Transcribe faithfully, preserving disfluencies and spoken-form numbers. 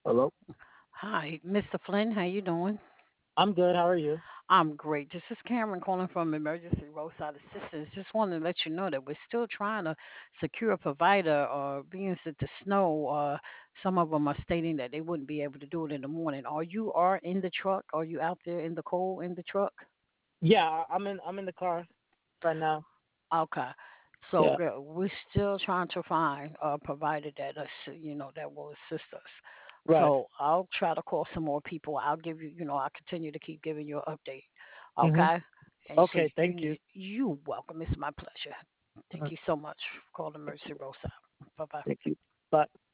Hello. Hi, mister Flynn. How you doing? I'm good. How are you? I'm great. This is Cameron calling from Emergency Roadside Assistance. Just wanted to let you know that we're still trying to secure a provider, or being that the snow, uh, some of them are stating that they wouldn't be able to do it in the morning. Are you are in the truck? Are you out there in the cold in the truck? Yeah, I- I'm in. I'm in the car right now. Okay. So Yeah. girl, we're still trying to find a provider that us, you know, that will assist us. Right. So I'll try to call some more people. I'll give you, you know, I'll continue to keep giving you an update. Mhm. Okay. And so Okay. Thank you, you. you welcome. It's my pleasure. Thank Uh, you so much for calling Thank Mercy you. Rosa. Bye bye. Thank you. Bye.